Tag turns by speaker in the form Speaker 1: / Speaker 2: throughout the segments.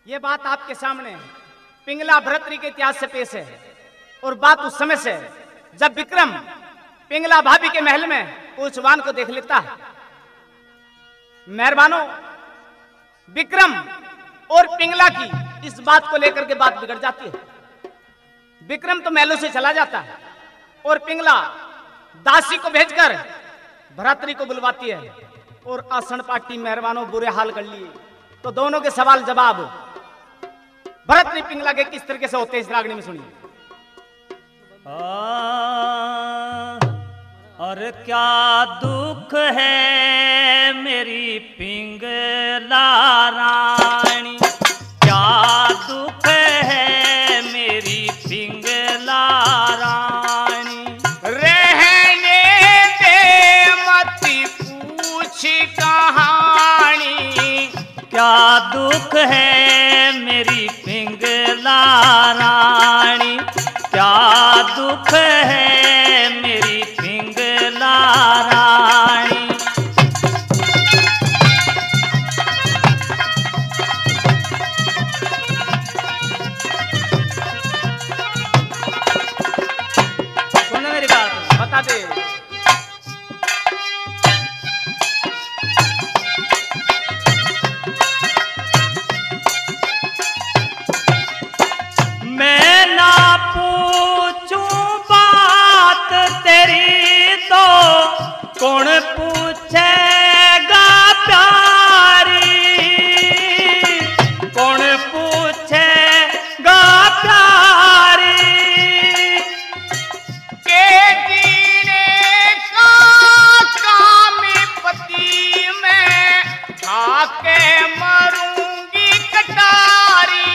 Speaker 1: ये बात आपके सामने पिंगला भरतरी के इतिहास से पेश है। और बात उस समय से जब विक्रम पिंगला भाभी के महल में पूछवान को देख लेता है। मेहरबानों, विक्रम और पिंगला की इस बात को लेकर के बात बिगड़ जाती है। विक्रम तो महलों से चला जाता है और पिंगला दासी को भेजकर भरतरी को बुलवाती है और आसन पार्टी मेहरबानों बुरे हाल कर लिए। तो दोनों के सवाल जवाब भरतरी पिंगला के किस तरीके से होते हैं इस रागनी में सुनिए।
Speaker 2: और क्या दुख है मेरी पिंगला रानी, क्या दुख है मेरी पिंगला रानी।
Speaker 1: रहने दे मत पूछ कहानी,
Speaker 2: क्या दुख है मेरी पिंगला रानी, क्या दुख है मेरी पिंगला रानी।
Speaker 1: सुनना मेरी बात, बता दे।
Speaker 2: मैं ना पूछूं बात तेरी तो कौन पूछेगा प्यारी, कौन पूछेगा प्यारी।
Speaker 1: के जीने का काम पति में खाके मरूंगी कटारी,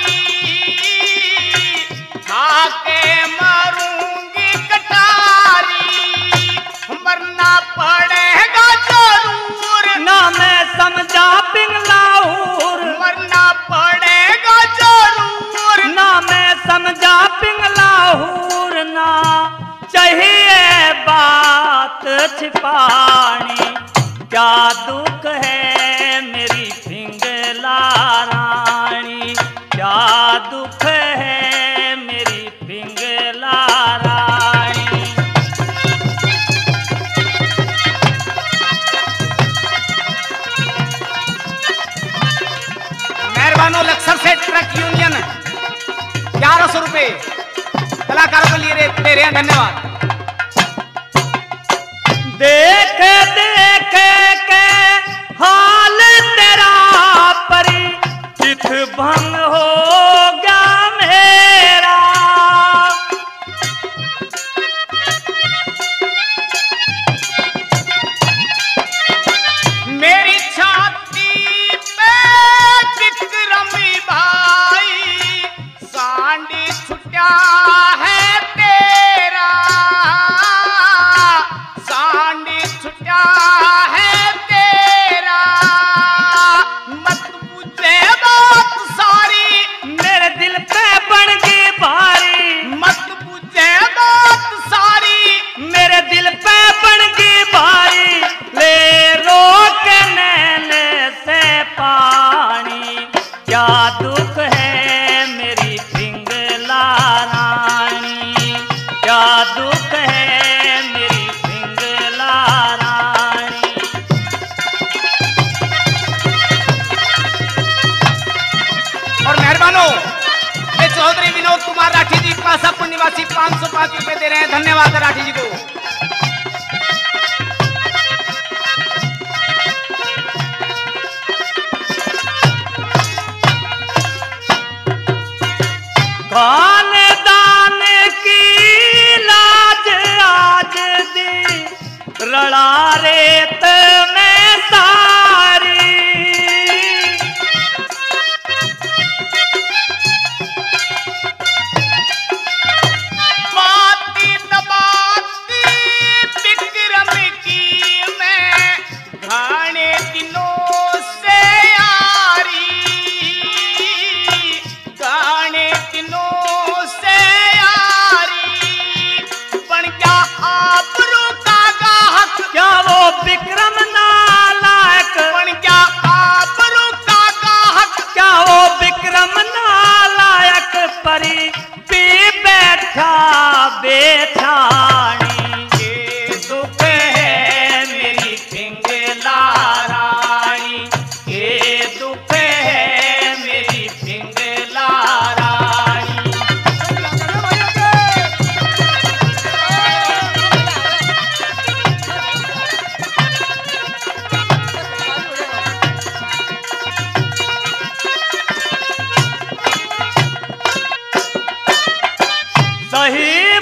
Speaker 1: खाके मरूंगी कटारी। मरना पड़ेगा जरूर,
Speaker 2: ना मैं समझा पिंगलाऊर,
Speaker 1: मरना पड़ेगा जरूर।
Speaker 2: ना मैं समझा पिंगलाऊर, ना चाहिए बात छिपानी। क्या दुख है मेरी पिंगला रानी, क्या दुख है मेरी पिंगला रानी।
Speaker 1: मेहरबानों, लक्सर से ट्रक यूनियन 1100 रुपए कलाकारों को लिए दे रहे हैं, धन्यवाद।
Speaker 2: देख देख के हाल तेरा परी चित भंग हो गया मेरा।
Speaker 1: मेरी छाती पे विक्रमी भाई सांडी छुट्या है तेरा, सांडी छुट्या है तेरा। मत पूछे बात सारी
Speaker 2: मेरे दिल पे बन गई भारी,
Speaker 1: मत पूछे बात सारी
Speaker 2: मेरे दिल पे बन गई भारी। ले रोक नैने से पानी, क्या दुख है मेरी पिंगला रानी, क्या दुख है मेरी पिंगला रानी।
Speaker 1: और मेहरबानों, ये चौधरी विनोद कुमार राठी जी पासापुर निवासी 505 रुपए दे रहे हैं, धन्यवाद राठी जी को।
Speaker 2: खानदान की लाज आज दी रड़ा रेत में सारी।
Speaker 1: बाती दबाती विक्रम की मैं घाने दिनों से यारी, घाने दिनों
Speaker 2: वही